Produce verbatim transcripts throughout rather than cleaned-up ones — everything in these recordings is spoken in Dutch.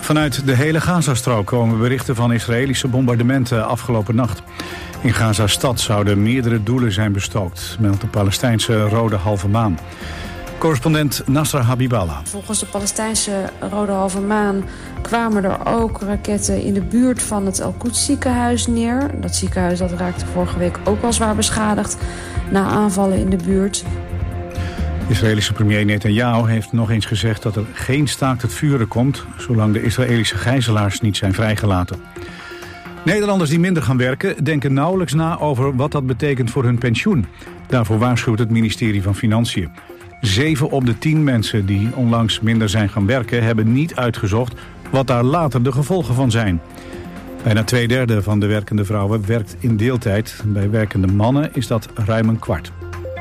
Vanuit de hele Gazastrook komen berichten van Israëlische bombardementen afgelopen nacht. In Gaza-stad zouden meerdere doelen zijn bestookt, meldt de Palestijnse Rode Halve Maan. Correspondent Nasra Habiballah. Volgens de Palestijnse Rode Halve Maan kwamen er ook raketten in de buurt van het Al-Quds ziekenhuis neer. Dat ziekenhuis dat raakte vorige week ook al zwaar beschadigd na aanvallen in de buurt. De Israëlische premier Netanyahu heeft nog eens gezegd dat er geen staakt het vuren komt, zolang de Israëlische gijzelaars niet zijn vrijgelaten. Nederlanders die minder gaan werken denken nauwelijks na over wat dat betekent voor hun pensioen. Daarvoor waarschuwt het ministerie van Financiën. Zeven op de tien mensen die onlangs minder zijn gaan werken hebben niet uitgezocht wat daar later de gevolgen van zijn. Bijna twee derde van de werkende vrouwen werkt in deeltijd. Bij werkende mannen is dat ruim een kwart.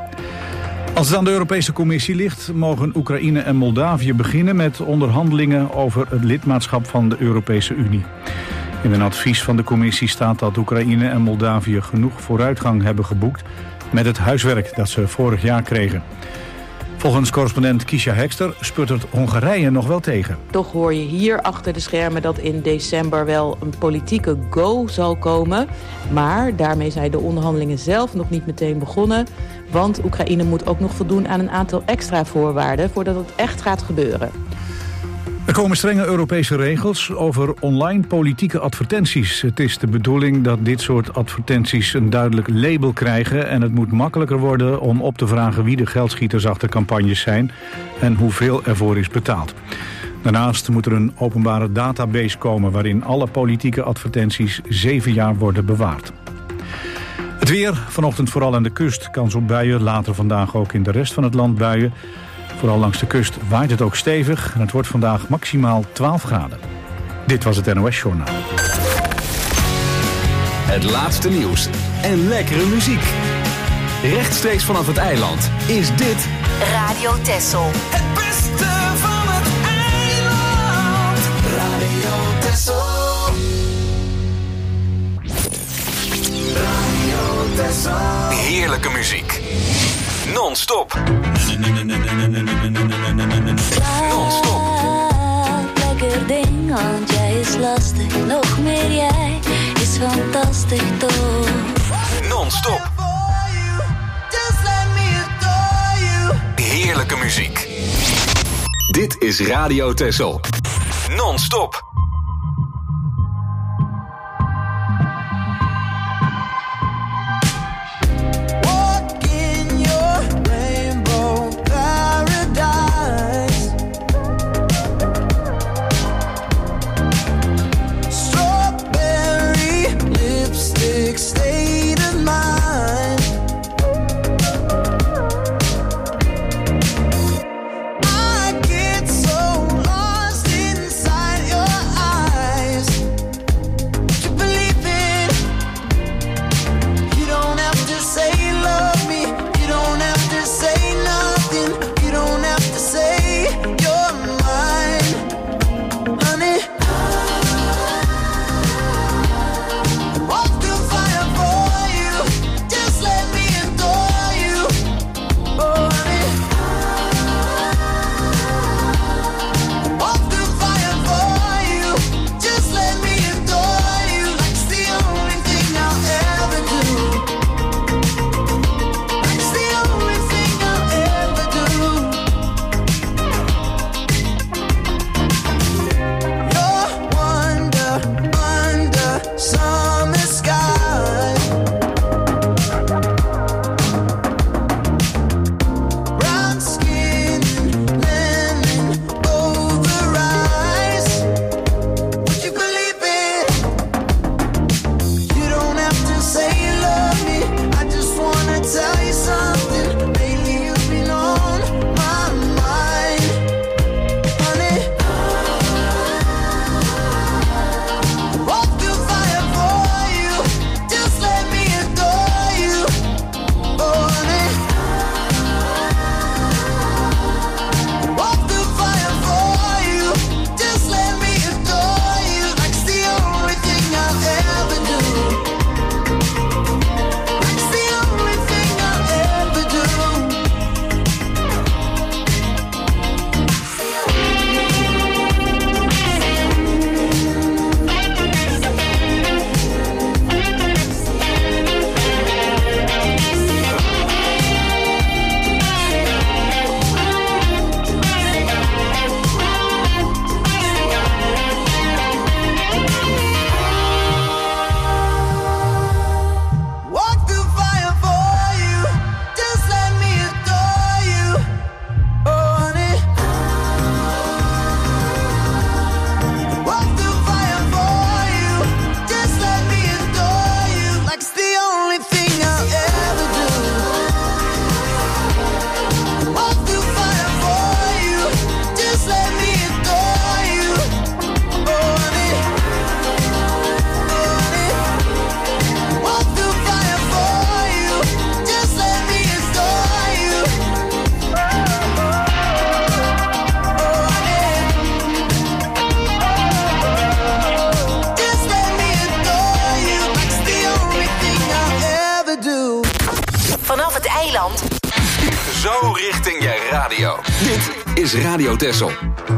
Als het aan de Europese Commissie ligt, mogen Oekraïne en Moldavië beginnen met onderhandelingen over het lidmaatschap van de Europese Unie. In een advies van de Commissie staat dat Oekraïne en Moldavië genoeg vooruitgang hebben geboekt met het huiswerk dat ze vorig jaar kregen. Volgens correspondent Kisha Hekster sputtert Hongarije nog wel tegen. Toch hoor je hier achter de schermen dat in december wel een politieke go zal komen. Maar daarmee zijn de onderhandelingen zelf nog niet meteen begonnen. Want Oekraïne moet ook nog voldoen aan een aantal extra voorwaarden voordat het echt gaat gebeuren. Er komen strenge Europese regels over online politieke advertenties. Het is de bedoeling dat dit soort advertenties een duidelijk label krijgen en het moet makkelijker worden om op te vragen wie de geldschieters achter campagnes zijn en hoeveel ervoor is betaald. Daarnaast moet er een openbare database komen waarin alle politieke advertenties zeven jaar worden bewaard. Het weer, vanochtend vooral aan de kust, kans op buien, later vandaag ook in de rest van het land buien. Vooral langs de kust waait het ook stevig en het wordt vandaag maximaal twaalf graden. Dit was het N O S-journaal. Het laatste nieuws en lekkere muziek. Rechtstreeks vanaf het eiland is dit Radio Texel. Het beste van het eiland. Radio Texel. Radio Texel. heerlijke muziek. Non-stop. Non-stop. Lekker ding, want jij is lastig. Nog meer jij is fantastisch toch. Non-stop. Heerlijke muziek. Dit is Radio Texel. Non-stop. I get so lost inside your eyes. eiland. Zo richting je radio. Dit is Radio Texel.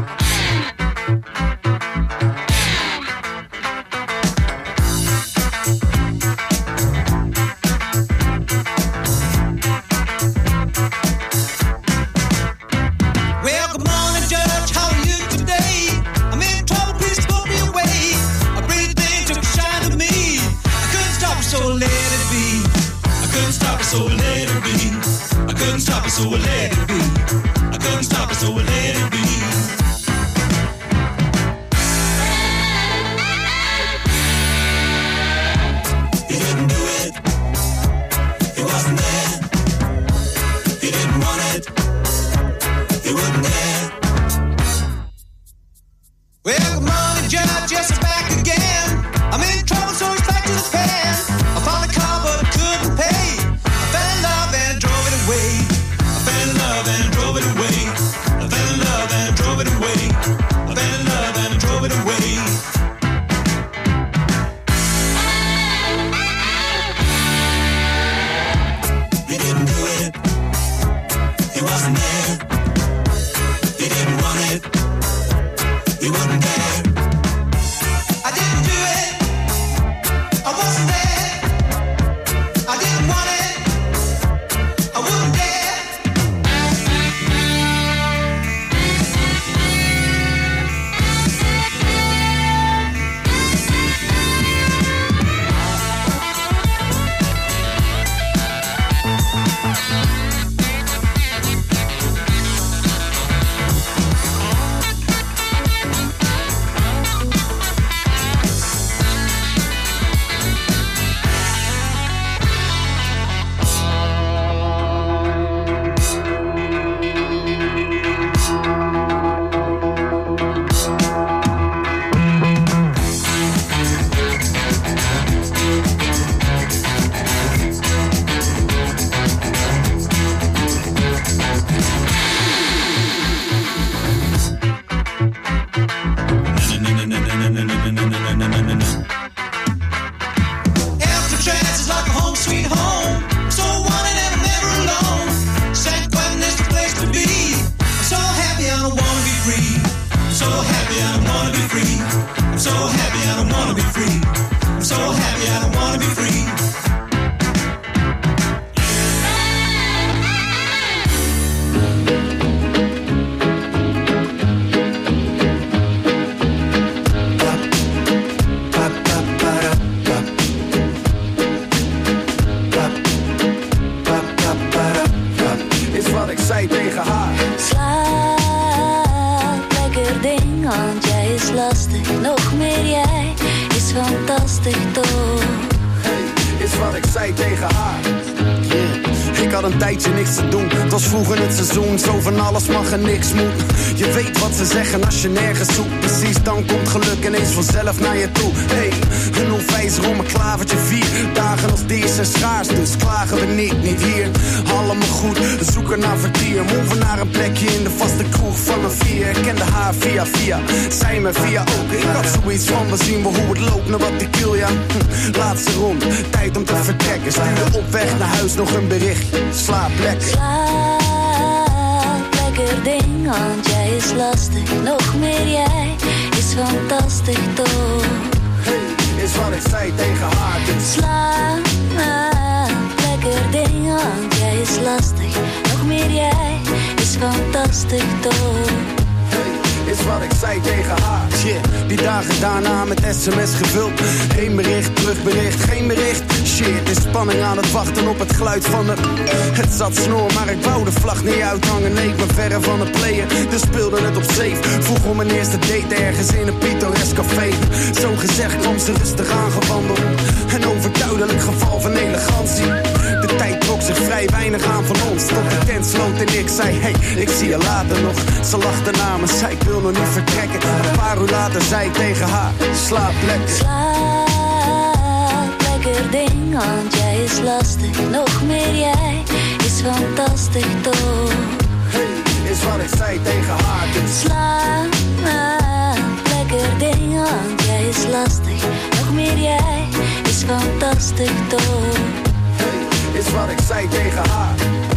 So I let it be. I couldn't stop it, so I let it be. I couldn't stop it, so I let it be. He didn't do it. He wasn't there. He didn't want it. He wasn't there. Well, good morning, Judge. Yes, I'm back again. I'm in trouble, so it's back to the pen. I found a car, but I couldn't pay. I fell in love and drove it away. I fell in love and drove it away. I fell in love and drove it away. I fell in love and drove it away. He didn't do it. He wasn't there. He didn't want it. He wasn't there. I didn't do it. I wasn't there. I didn't want it. I wouldn't dare. Alcatraz is like a home sweet home. So wanted and I'm never alone. San Quentin is the place to be. I'm so happy I don't wanna be free. I'm so happy I don't wanna be free. I'm so happy I don't wanna be free. I'm so happy I don't wanna be free. Is wat ik zei tegen haar. Slaap, lekker ding, want jij is lastig. Nog meer jij is fantastisch toch. Hey, is wat ik zei tegen haar. Yeah. Ik had een tijdje niks te doen. Het was vroeger het seizoen, zo van alles mag en niks moet. Je weet wat ze zeggen als je nergens zoekt. Precies, dan komt geluk ineens vanzelf naar je toe. Hey, een onwijs rom, een klavertje vier. Dagen als deze zijn schaars, dus klagen we niet, niet hier. Allemaal goed, we zoeken naar vertier. Moven naar een plekje in de vaste kroeg van een vier. Ik kende haar via via, zij me via ook. Ik had zoiets van, we zien wel hoe het loopt, naar wat ik wil, ja. Hm, laatste rond, tijd om te vertrekken. Stuurde op weg naar huis nog een berichtje. Slaap lekker. Slaap, lekker ding, want jij is lastig. Nog meer jij is fantastisch toch. Hey, is wat ik zei tegen haar. Dus Slaap, lekker ding, want jij is lastig. Nog meer jij is fantastisch toch. is wat ik zei tegen haar. Shit, die dagen daarna met sms gevuld. Geen bericht, terugbericht, geen bericht. Shit, is spanning aan het wachten op het geluid van de... Het zat snor, maar ik wou de vlag niet uithangen. Nee, ik ben verre van het playen, dus speelde het op safe. Vroeg om mijn eerste date ergens in een pittoresk café. Zo gezegd kwam ze rustig aangewandeld. Een overduidelijk geval van elegantie. De tijd trok zich vrij weinig aan van ons. Tot de tent sloot en ik zei, hey, ik zie je later nog. Ze lachte na me, zei ik wil nog niet vertrekken. Een paar uur later zei ik tegen haar, slaap lekker. Slaap lekker ding, want jij is lastig. Nog meer jij is fantastisch toch. Hey, is wat ik zei tegen haar. Dus slaap lekker ding, want jij is lastig. Nog meer jij is fantastisch toch. Hey, is wat ik zei tegen haar.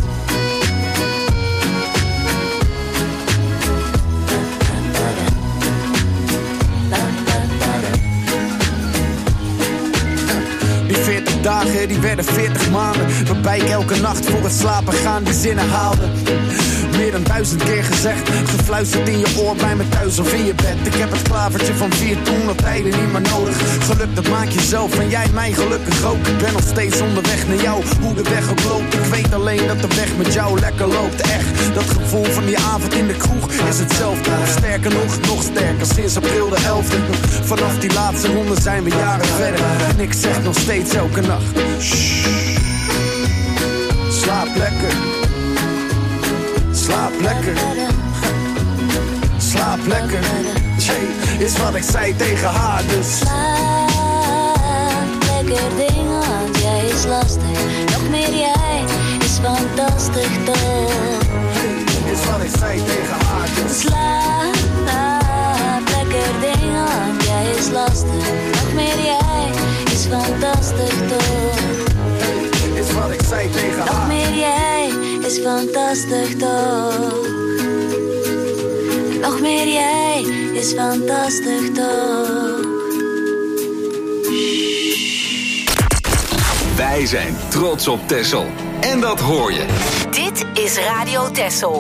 dagen die werden veertig maanden. Waarbij ik elke nacht voor het slapen gaan die zinnen haalde. Meer dan duizend keer gezegd, gefluisterd in je oor bij me thuis of in je bed. Ik heb het klavertje van vier toen op tijden niet meer nodig. Geluk dat maak je zelf en jij mij gelukkig ook. Ik ben nog steeds onderweg naar jou, hoe de weg ook loopt. Ik weet alleen dat de weg met jou lekker loopt. Echt, dat gevoel van die avond in de kroeg is hetzelfde. Sterker nog, nog sterker, sinds april de elfde. Vanaf die laatste ronde zijn we jaren verder. En ik zeg nog steeds elke nacht, shh, slaap lekker. Slaap lekker, slaap lekker, jee, is wat ik zei tegen haar dus. Slaap lekker ding, want jij is lastig. Nog meer jij is fantastisch toch. Hey, is wat ik zei tegen haar dus. Slaap lekker ding, want jij is lastig. Nog meer jij is fantastisch toch. Hey, is wat ik zei tegen haar. Nog meer jij is fantastisch toch. Nog meer jij is fantastisch toch. Wij zijn trots op Texel. En dat hoor je. Dit is Radio Texel.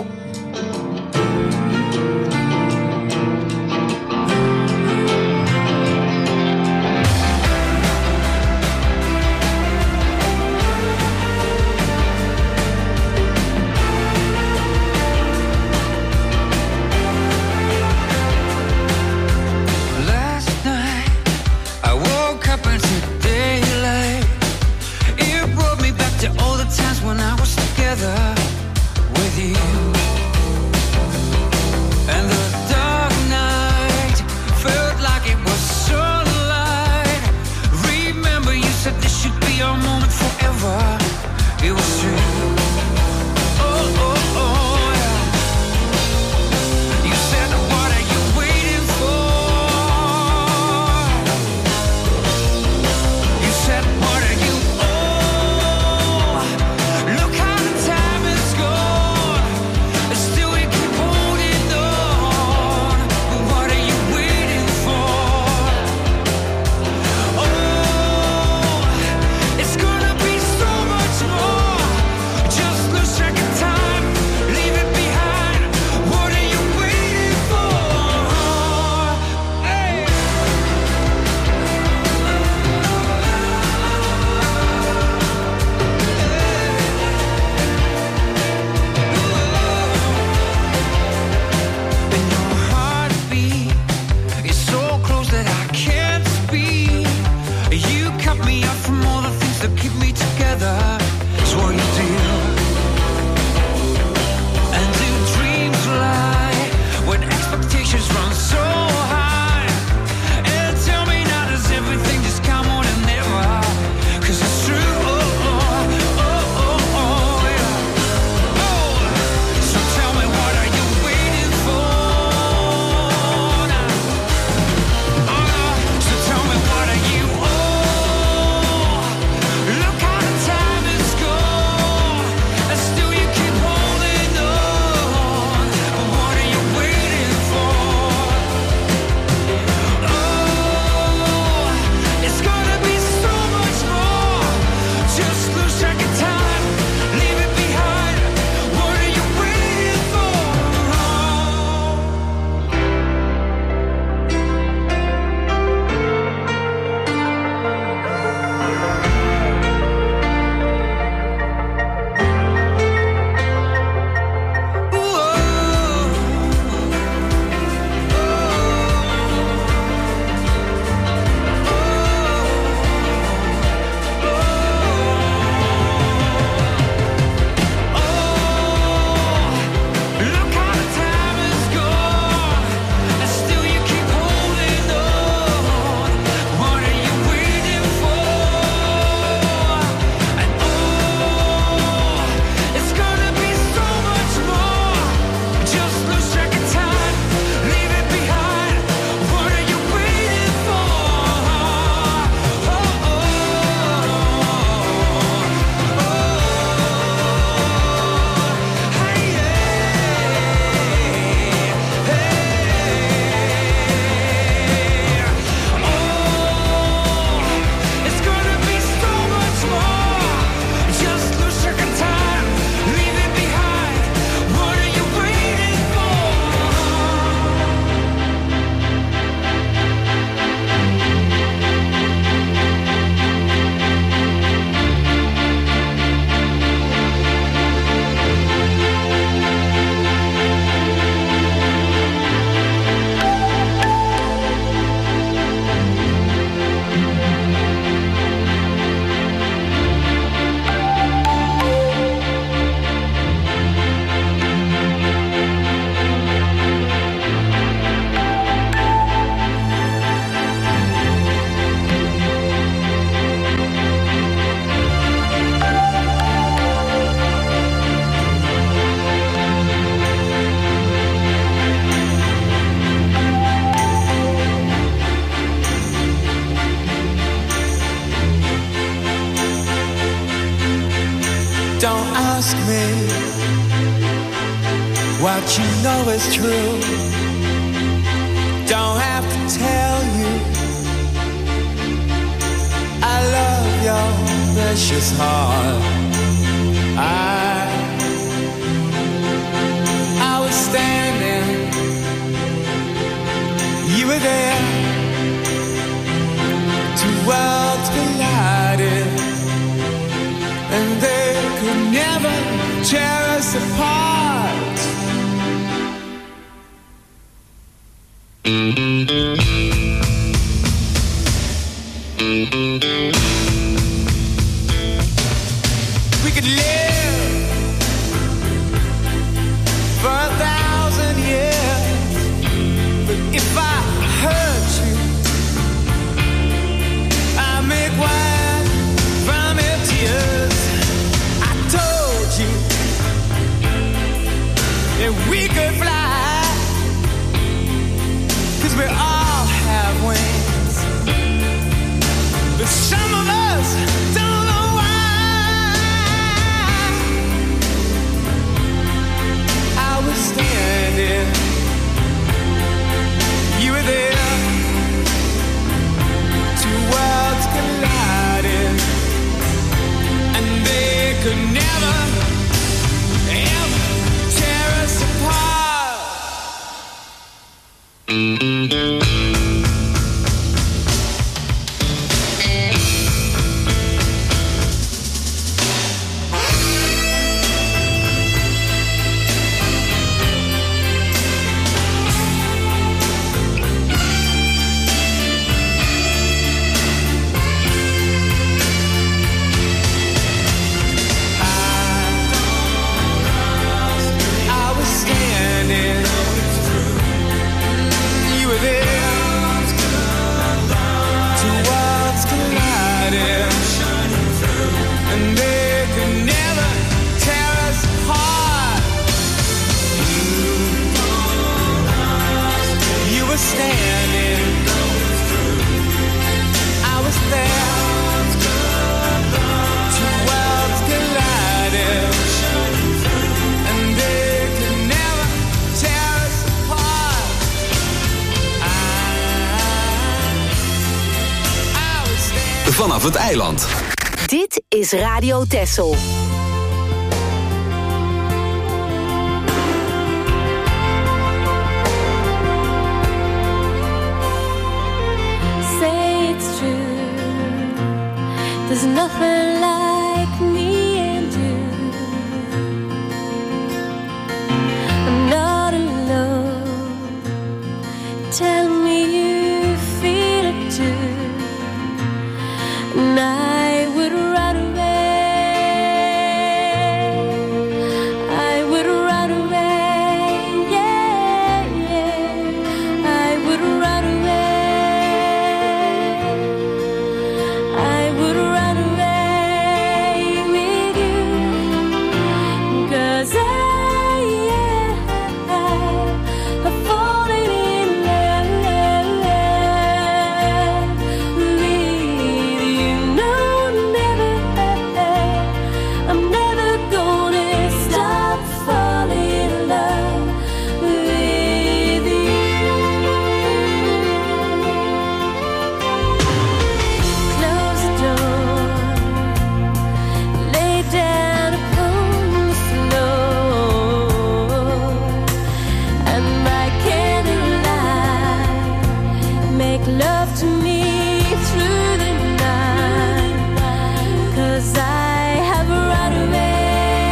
When I was together with you. ask me what you know is true. Don't have to tell you I love your precious heart. I I was standing, you were there. Two worlds collided, and they could never tear us apart. We could live for a thousand years, but if I hurt you, I make wine from your tears. I told you that we could fly, 'cause we all have wings, but some of us don't know why. I was standing, you were there. Two worlds collided, and they could never, ever tear us apart. I was standing, you were there. Two worlds collided, and they could never tear us apart. You were standing, I was there. Two worlds collided, and they could never tear us apart. I, I was standing. Vanaf het eiland. Dit is Radio Texel. Say it's true. There's nothing like me and you. I'm not alone. Tell me you feel it too. And I would run away. I would run away. Yeah, yeah. I would run away. I would run away with you. 'Cause I, yeah, I've fallen in love with you. No, never, I'm never gonna stop falling in love with you. Close the door, lay down upon the floor, and by candlelight, make love to me through the night. 'Cause I have run away.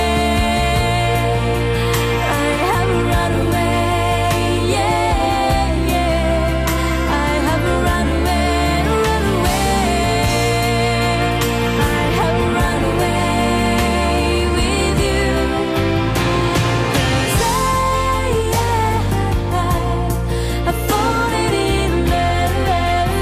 I have run away. Yeah, yeah. I have run away, run away. I have run away with you. 'Cause I, yeah, I've fallen in love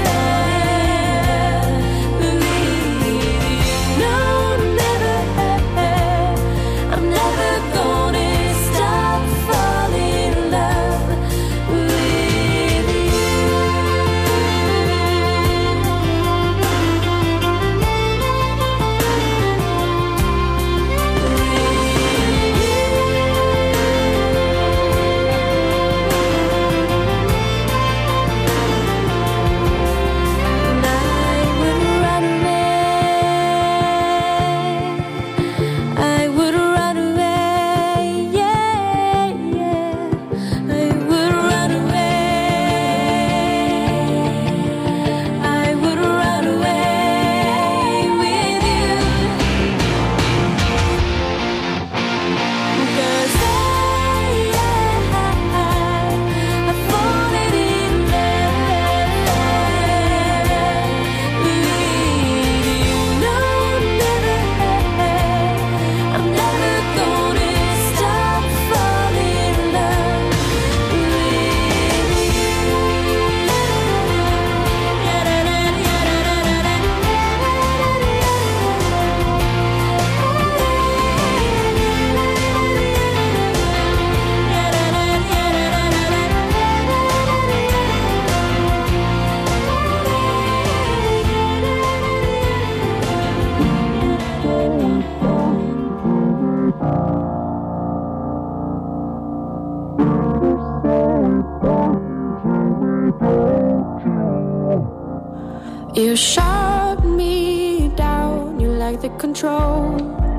You shut me down, you like the control.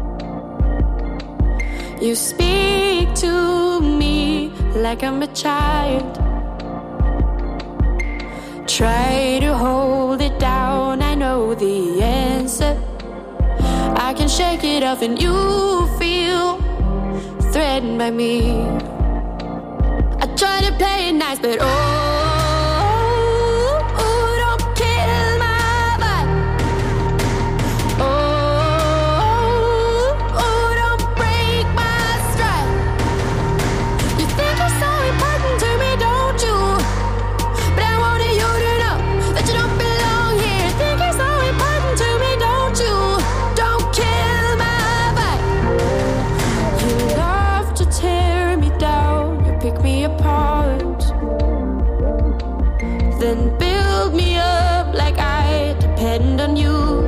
You speak to me like I'm a child. Try to hold it down, I know the answer. I can shake it off and you feel threatened by me. I try to play it nice, but oh, then build me up like I depend on you.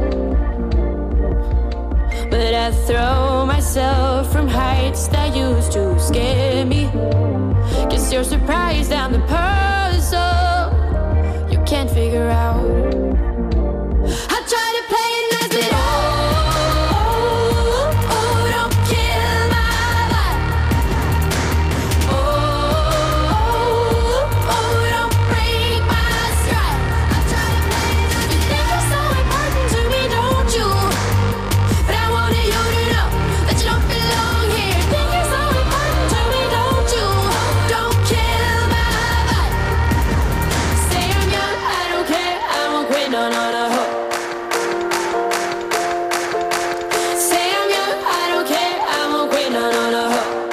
But I throw myself from heights that used to scare me. Guess you're surprised I'm the puzzle you can't figure out. I try to play it nice, but oh, oh, oh, don't kill my vibe. Oh, oh, oh, don't break my stride. I try to play it nice. You think you're so important to me, don't you? But I wanted you to know that you don't belong here. Think you're so important to me, don't you? Don't kill my vibe. Say I'm young, I don't care, I won't quit, no, no, no. Say I'm young, I don't care, I won't quit, no, no, no.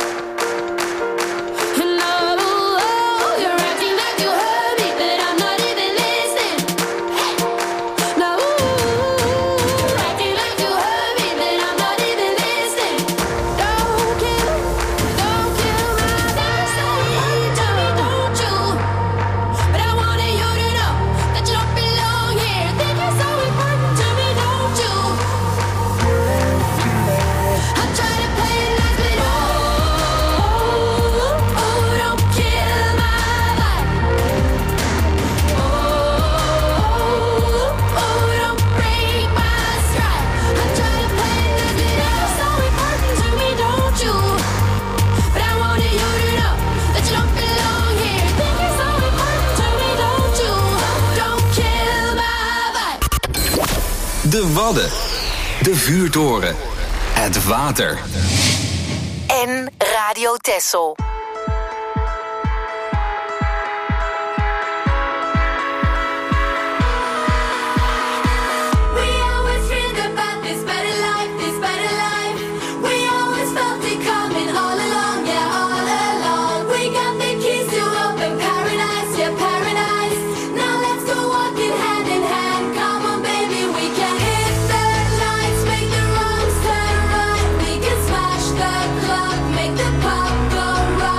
No, you're acting like you heard me, but I'm not even listening. Hey, no, you're acting like you heard me, but I'm not even listening. Don't kill, don't kill my vibe. Tell me, don't you? But I wanted you to know that you don't belong here. Think you're so important to me, don't you? I try to play it nice, but oh, oh, don't kill my vibe. Oh, oh, don't break my stride. I try to play it nice, but you're so important to me, don't you? But I wanted you to know that you don't belong here. Think you're so important to me, don't you? Don't kill my vibe. De Wadden. De vuurtoren. Het water. En Radio Texel. We always dreamed about this better life, this better life. We always felt it coming all along, yeah, all along. We got the keys to open paradise, yeah, paradise. Now let's go walking hand in hand. Come on, baby, we can hit the lights, make the wrongs turn right. We can smash the clock, make the pop go right.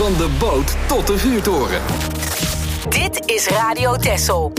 Van de boot tot de vuurtoren. Dit is Radio Texel.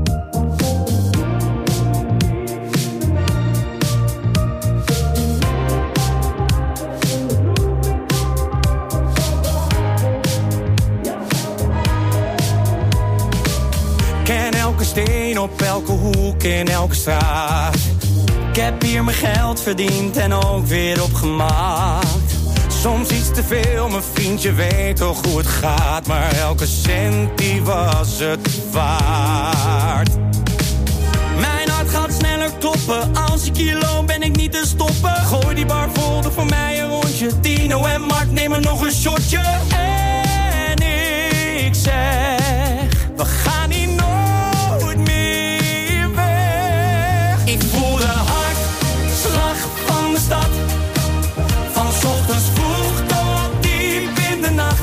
Ken elke steen op elke hoek in elke straat. Ik heb hier mijn geld verdiend en ook weer opgemaakt. Soms iets te veel, mijn vriendje weet toch hoe het gaat. Maar elke cent die was het waard. Mijn hart gaat sneller kloppen. Als ik hier loop ben ik niet te stoppen. Gooi die bar vol, doe voor mij een rondje. Tino en Mark nemen nog een shotje. En ik zeg, we gaan hier nooit meer weg. Ik voel de hartslag van de stad. Van 's ochtends vroeg tot diep in de nacht.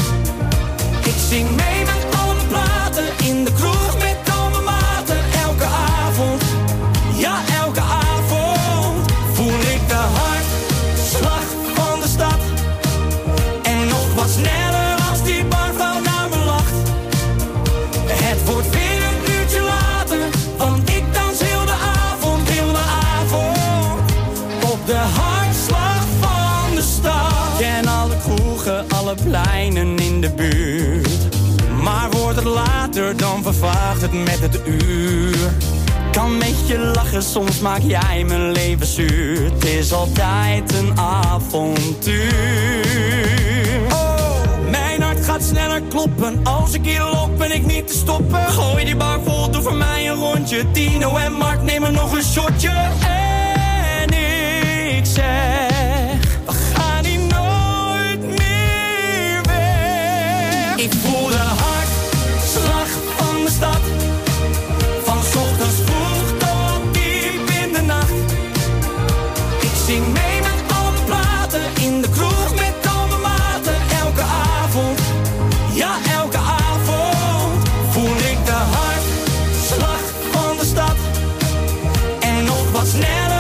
Ik zing mee met al mijn platen. In de kroeg met al mijn maten. Elke avond, ja elke avond. Voel ik de hartslag van de stad. En nog wat sneller als die barvrouw naar me lacht. Het wordt weer een uurtje later. Want ik dans heel de avond, heel de avond. Op de hartslag van de stad. Ken alle kroegen, alle pleinen in de buurt. Maar wordt het later, dan vervaagt het met het uur. Kan met je lachen, soms maak jij mijn leven zuur. Het is altijd een avontuur. Oh, mijn hart gaat sneller kloppen. Als ik hier loop ben ik niet te stoppen. Gooi die bar vol, doe voor mij een rondje. Tino en Mark nemen nog een shotje. En ik zeg, we gaan hier nooit meer weg. Ik voel de hartslag van de stad. Van 's ochtends vroeg tot diep in de nacht. Ik zing mee met al mijn platen. In de kroeg met al mijn maten. Elke avond, ja elke avond. Voel ik de hartslag van de stad. En nog wat sneller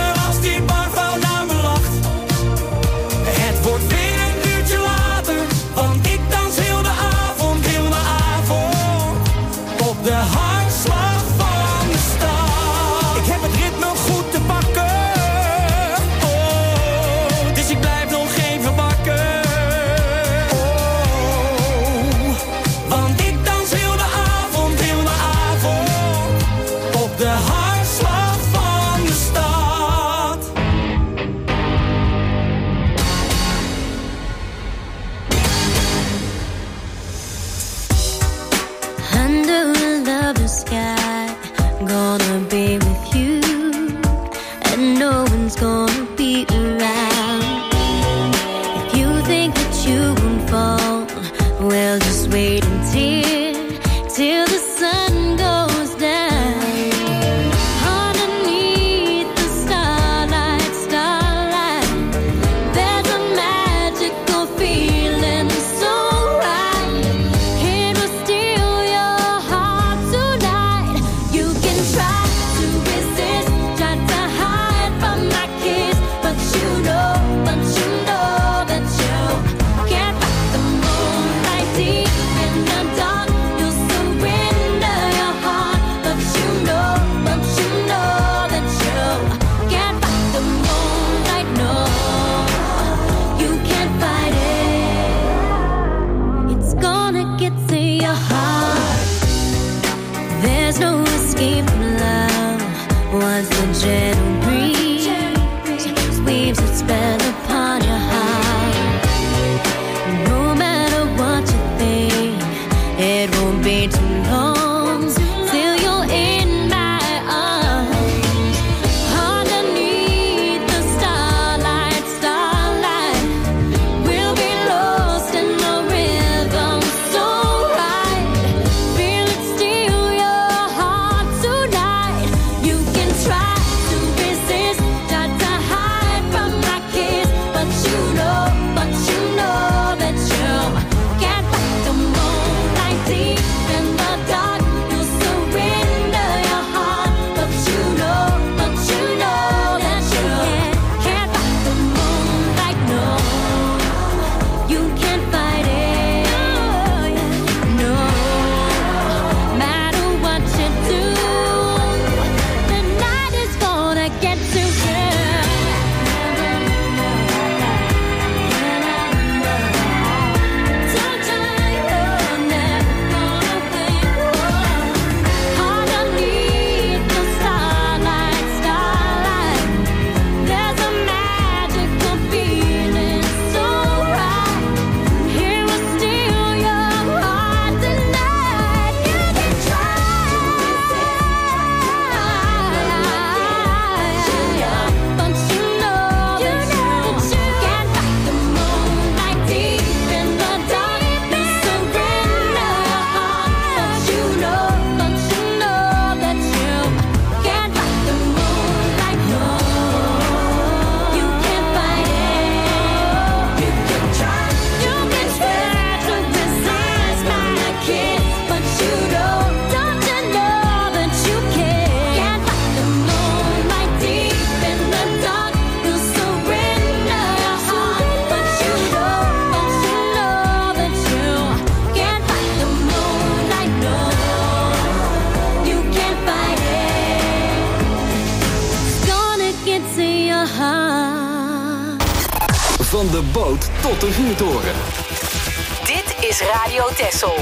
Van de boot tot de vuurtoren. Dit is Radio Texel.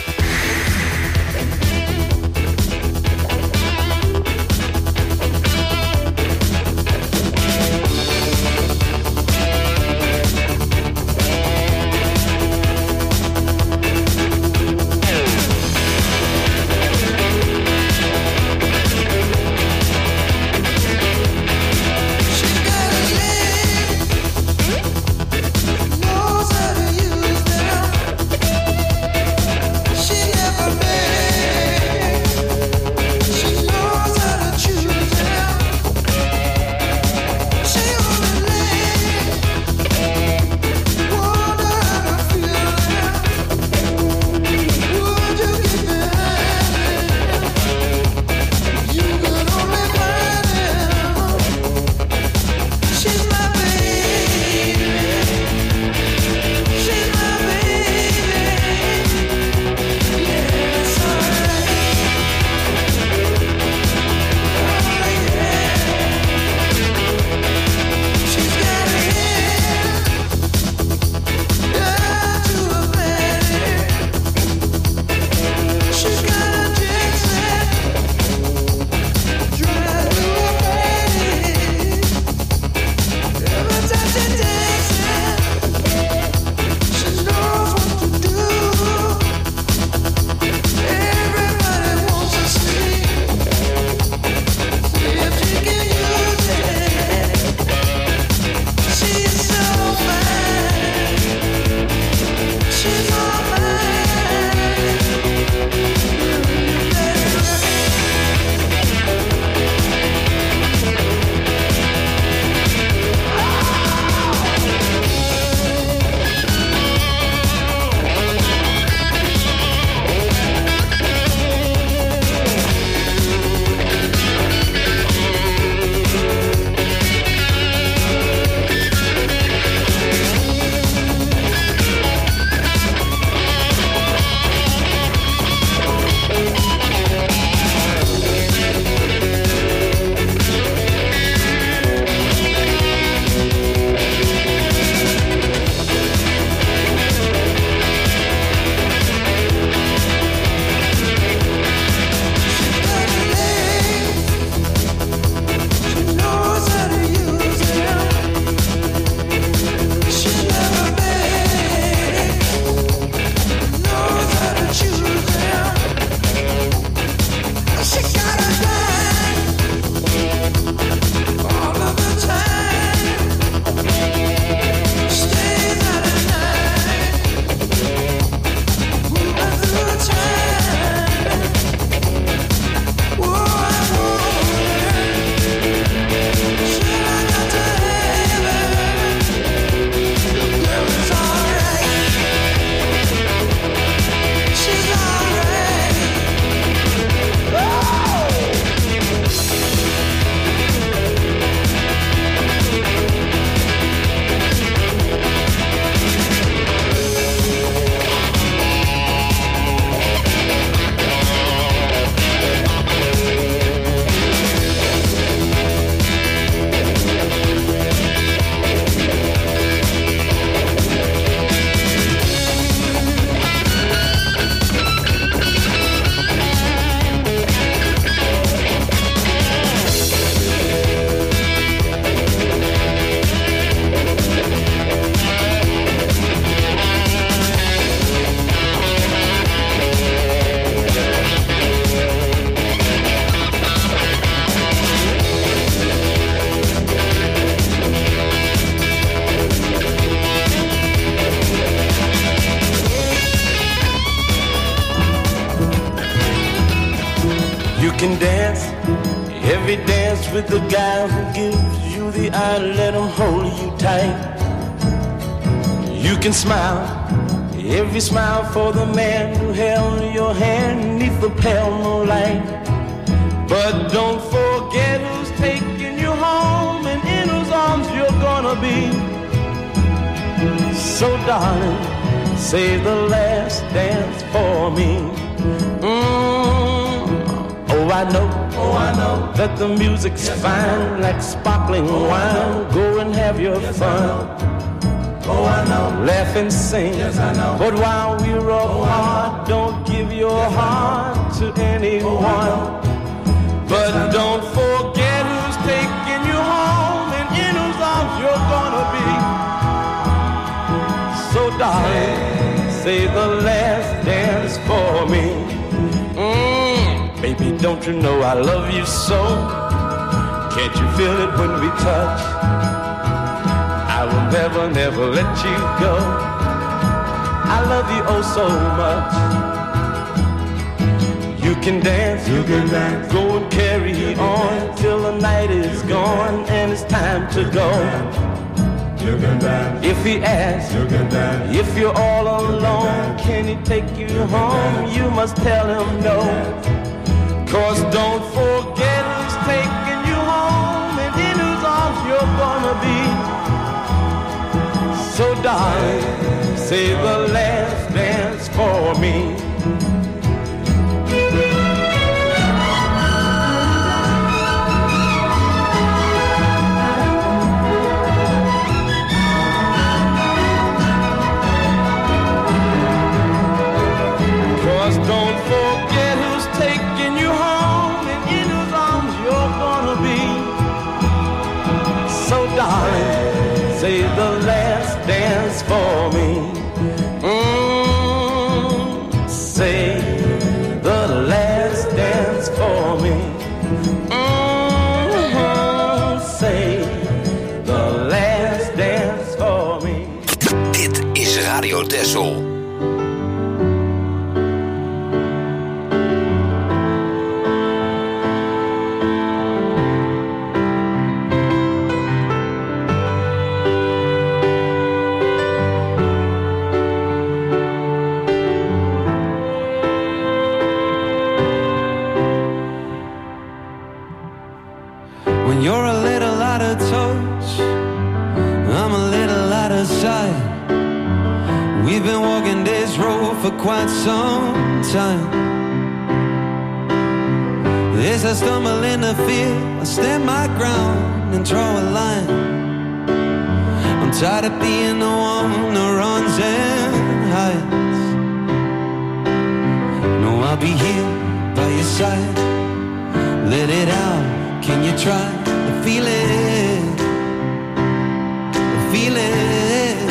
can dance, every dance with the guy who gives you the eye, let him hold you tight. You can smile, every smile for the man who held your hand neath the pale moonlight. But don't forget who's taking you home and in whose arms you're gonna be. So darling, save the last dance for me. Mm. Oh, I know, oh, I know that the music's yes, fine, like sparkling oh, wine. Go and have your yes, fun. Oh, I know. Laugh and sing. Yes, I know. But while we're apart, don't give your heart to anyone. But don't forget who's taking you home and in whose arms you're gonna be. So darling, say the last dance for me. Mm, baby, don't you know I love you so? Can't you feel it when we touch? I will never, never let you go. I love you oh so much. You can dance, you can dance. Go and carry on till the night is gone and it's time to go. You can dance. If he asks, you can dance. If you're all alone, can he take you you home? You must tell him no. Cause don't forget who's taking you home and in whose arms you're gonna be. So darling, say the last dance for me. Don't forget who's taking you home and in whose arms you're gonna be. So darling, say the last dance for me. Mm, say the last dance for me. Mm, say the last dance for me. Dit is Radio Texel. Quite some time. As I stumble in the field, I stand my ground and draw a line. I'm tired of being the one that runs and hides. No, I'll be here by your side. Let it out, can you try to feel it? Feel it.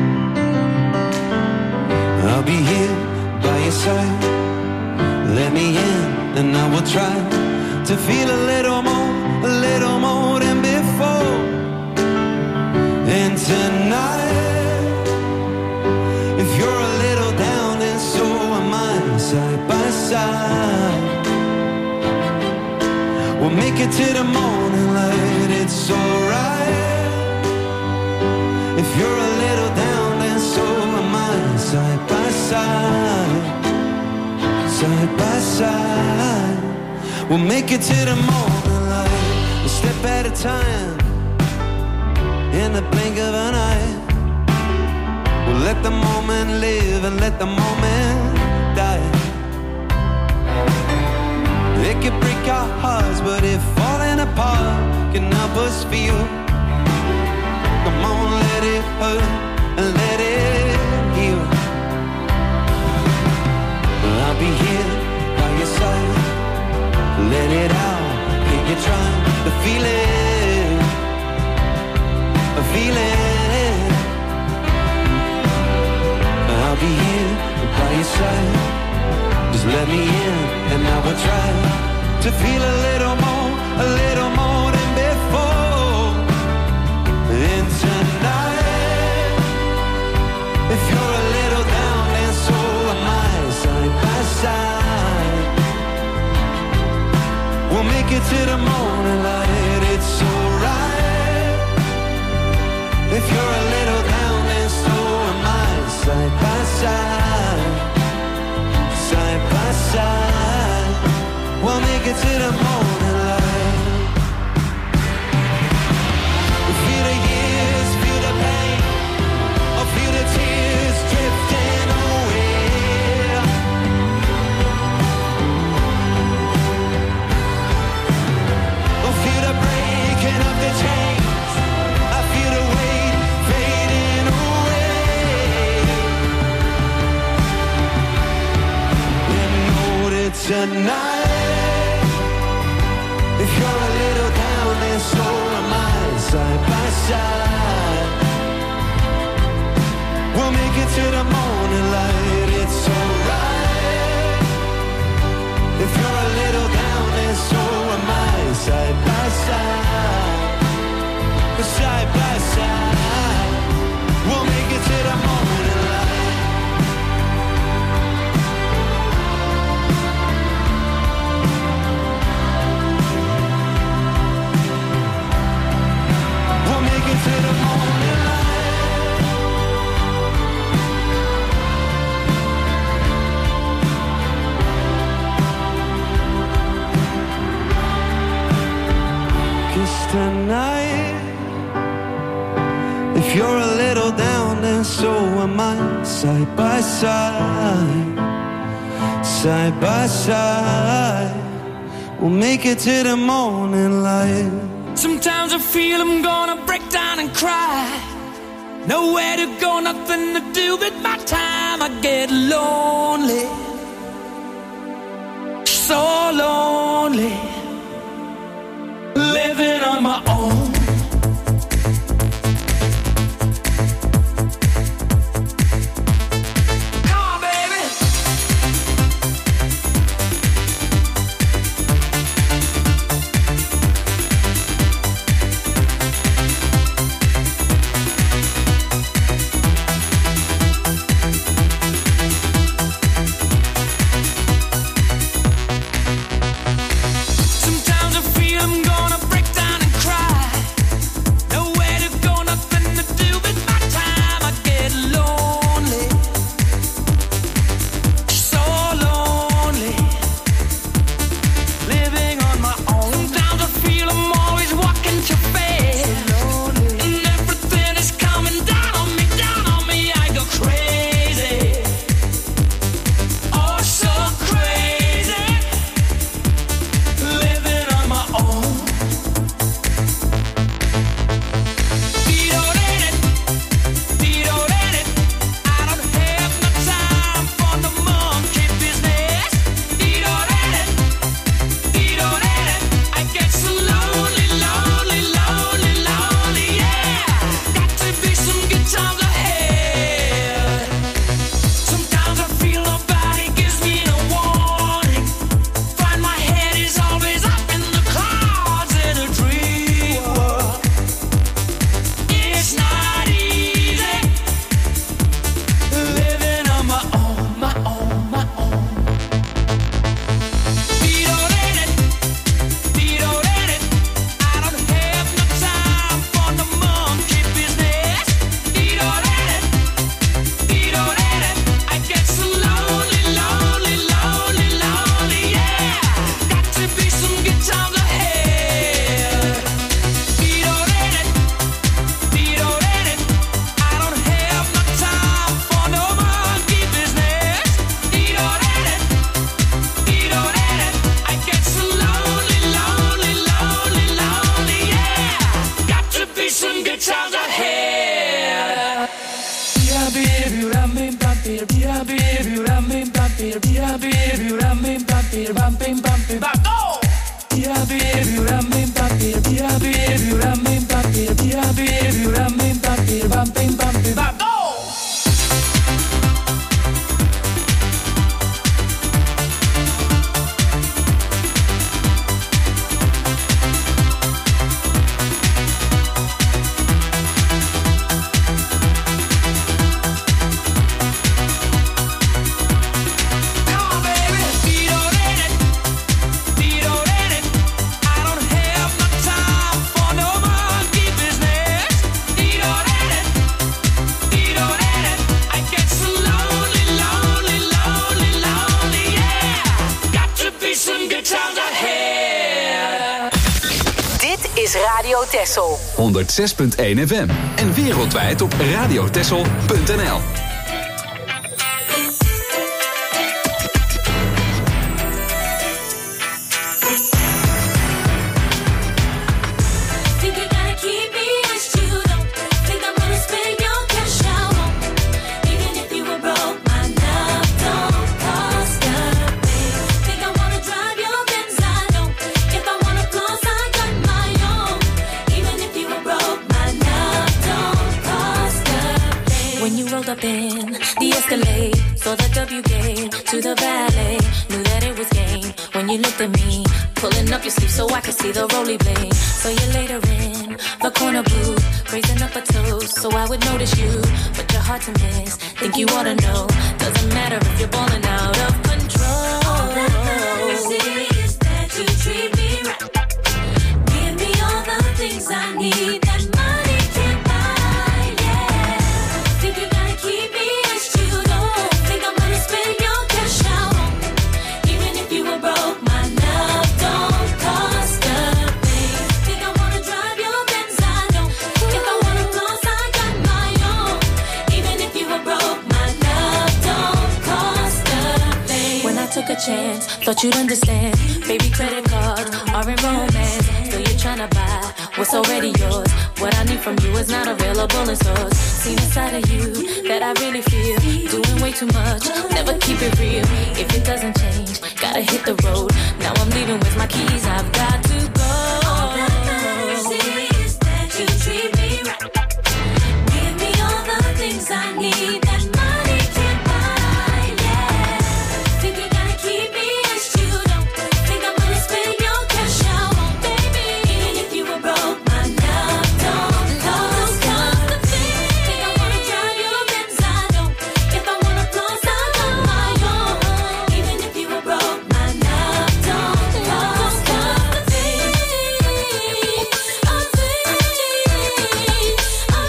I'll be here by your side. Let me in and I will try to feel a little more, a little more than before. And tonight, if you're a little down and so am I, side by side, we'll make it to the morning light. It's alright. If you're a little down and so am I, side by side, side by side, we'll make it to the morning light. A step at a time, in the blink of an eye. We'll let the moment live and let the moment die. It could break our hearts, but if falling apart can help us feel, come on, let it hurt and let it heal. I'll be here by your side. Let it out, can you try to feel it? Feel it. I'll be here by your side. Just let me in and I will try to feel a little more, a little more than before. And tonight, if you're a little down and so am I, side by side, we'll make it to the morning light. It's alright. If you're a little down and so am I, side by side, side by side, we'll make it to the morning light. Feel the years, feel the pain, or feel the tears drifting away. Or feel the breaking of the chains. I feel the weight fading away. side. We'll make it to the morning light, it's alright. If you're a little down, then so am I. Side by side, side by side. We'll make it to the morning light. We'll make it to the morning light. Kiss tonight. If you're a little down, then so am I. Side by side, side by side. We'll make it to the morning light. Sometimes I feel I'm gonna break down and cry. Nowhere to go, nothing to do but my time. I get lonely, so lonely, living on my own. Sometimes I feel I'm gonna break down and cry. Nowhere to go, nothing to do with my time. I get lonely, so lonely, living on my own. Sometimes I feel I'm always walking too fast, and everything is coming down on me, down on me. I go crazy, oh so crazy, living on my own. Beat-o-did-it, beat-o-did-it. I don't have no time for the monkey business. Beat-o-did-it, beat-o-did-it. I get so lonely, lonely, lonely, lonely, yeah. Got to be some good times ahead. Sometimes I feel nobody gives me no warning. Find my head is always up in the clouds in a dream world. It's not easy living on my own, my own, my own. Beat-o-did-it, beat-o-did-it. I don't have no time for the monkey business. Beat-o-did-it, beat-o-did-it. I get so lonely, lonely, lonely, lonely, yeah. Got to be some good times ahead. Beat-o-did-it, beat-o-did-it. I don't have no time for no monkey business. Beat-o-did-it, beat-o-did-it. I get so lonely, lonely, lonely, lonely, yeah. Got to be some good times ahead. Come on, baby. Beat-o-did-it, beat-o-did-it. I don't have no time for no monkey business. Beat-o-did-it, beat-o-did-it. I get so lonely, lonely, lonely, lonely, yeah. Got to be some good times ahead. Dit is Radio Texel. honderd zes punt één F M. En wereldwijd op radiotexel punt n l. Think you gotta keep me as you don't think I'm gonna spend your cash I won't. Even if you were broke, my love don't cost a thing. Think I wanna drive your Benz, I don't. If I wanna floss, I got my own. Even if you were broke, my love When you rolled up in the Escalade, saw the W gate to the valet, knew that it was game. When you looked at me, pulling up your sleeve so I could see the rolly blade. So you later in the corner booth, raising up a toast so I would notice you, but you're hard to miss. Think you ought to know, doesn't matter if you're balling out of control. All that matters is that you treat me right. Give me all the things I need that money can't buy. Yeah, think you gotta keep me as you don't think I'm gonna spend your cash out on me. Even if you were broke, my love don't cost a thing. Think I wanna drive your Benz, I don't. If I wanna floss, I got my own. Even if you were broke, my love don't cost a thing. When I took a chance, thought you'd understand. Baby, credit cards are in romance. Still you're trying to buy what's already yours. What I need from you is not available in stores. Seen a side of you that I really feel. Doing way too much, never keep it real. If it doesn't change, gotta hit the road. Now I'm leaving with my keys, I've got to go. All that matters is that you treat me right. Give me all the things I need that money can't buy. Yeah, think you gotta keep me as you don't. Think I'm gonna spend your cash out on baby. Even if you were broke, my love don't cost a thing. Think I wanna drive your Benz, I don't. If I wanna floss, I got my own. Even if you were broke, my love don't cost a thing. A thing, a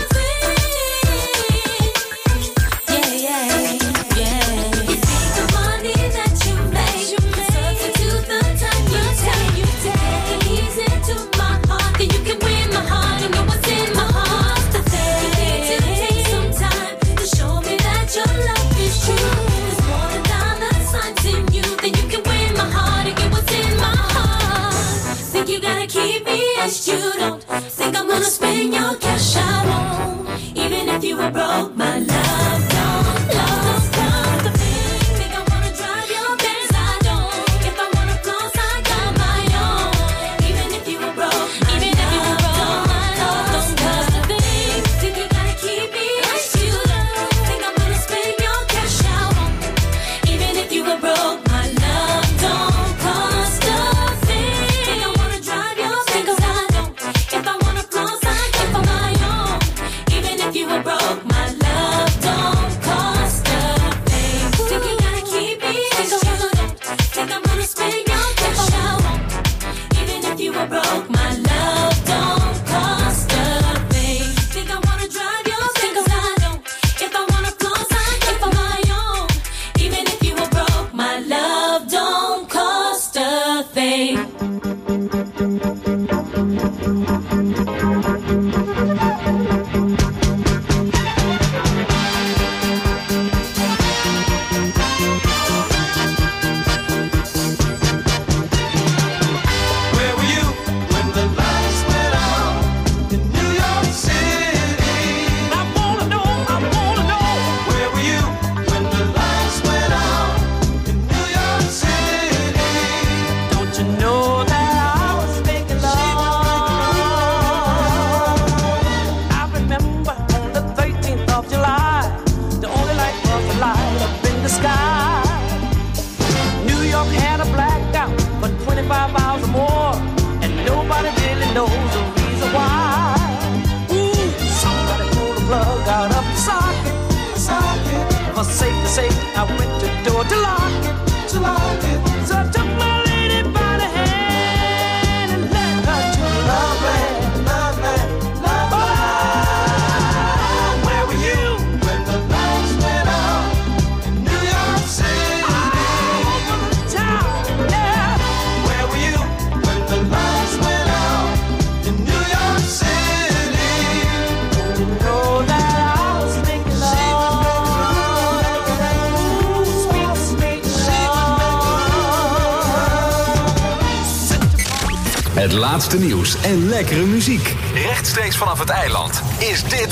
thing. Yeah, yeah, yeah. You think the money that you make, substitute the time you take. You take ease into my heart, then you can win my heart. You know what's in my heart. The thing you need to take some time to show me that your love is true. There's more than dollar signs in you, then you can win my heart and get what's in my heart. Think you gotta keep me as you don't. Think I'm gonna spend your cash, I won't. Even if you were broke, my love don't love cost a thing. Think I wanna drive your Benz, I don't. If I wanna floss, I got my own. Even if you were broke, even if you were broke, my love don't cost a thing. Think you gotta keep me as you don't. Think I'm gonna spend your cash out on me. Even if you were broke, my love don't cost a thing. Think I wanna drive your Benz, I don't. If I wanna floss, I got my own. Even if you were broke, my love don't cost a thing. Think you gotta keep me as you don't. Think I'm gonna spend your cash out on me. Even if you were broke, my love don't cost a thing. Think I wanna drive your Benz, I don't. If I wanna floss, I got my own. Even if you were broke, my love don't cost a thing. Where were you when the lights went out in New York City? I wanna know, I wanna know. Where were you when the lights went out in New York City? Don't you know that I was making love? I remember on the thirteenth of July, the only light was the light up in the sky. New York had a blackout for twenty-five hours or more, and nobody really knows the reason why. Ooh, somebody pulled the plug out of the socket, socket. For safe to say, I went to the door to lock it, to lock it. So I took my lady by the hand and led her to love land, love land, love land. Where were you When the lights went out in New York City? over the town? Yeah. Where were you when the lights went out in New York City? You know that I was making love. Sweet, sweet love. Het laatste nieuws en lekkere muziek. Rechtstreeks vanaf het eiland is dit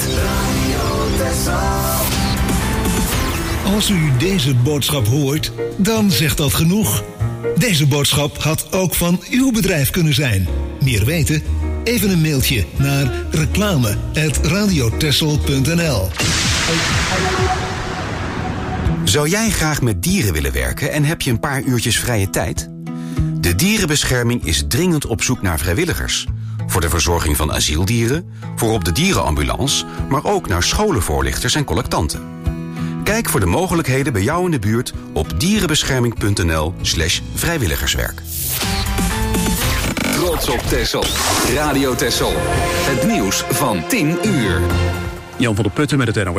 Als u deze boodschap hoort, dan zegt dat genoeg. Deze boodschap had ook van uw bedrijf kunnen zijn. Meer weten? Even een mailtje naar reclame at radiotessel punt n l. Zou jij graag met dieren willen werken en heb je een paar uurtjes vrije tijd? De dierenbescherming is dringend op zoek naar vrijwilligers. Voor de verzorging van asieldieren, voor op de dierenambulance, maar ook naar scholenvoorlichters en collectanten. Kijk voor de mogelijkheden bij jou in de buurt op dierenbescherming.nl slash vrijwilligerswerk. Trots op Texel. Radio Texel. Het nieuws van tien uur. Jan van der Putten met het N O S.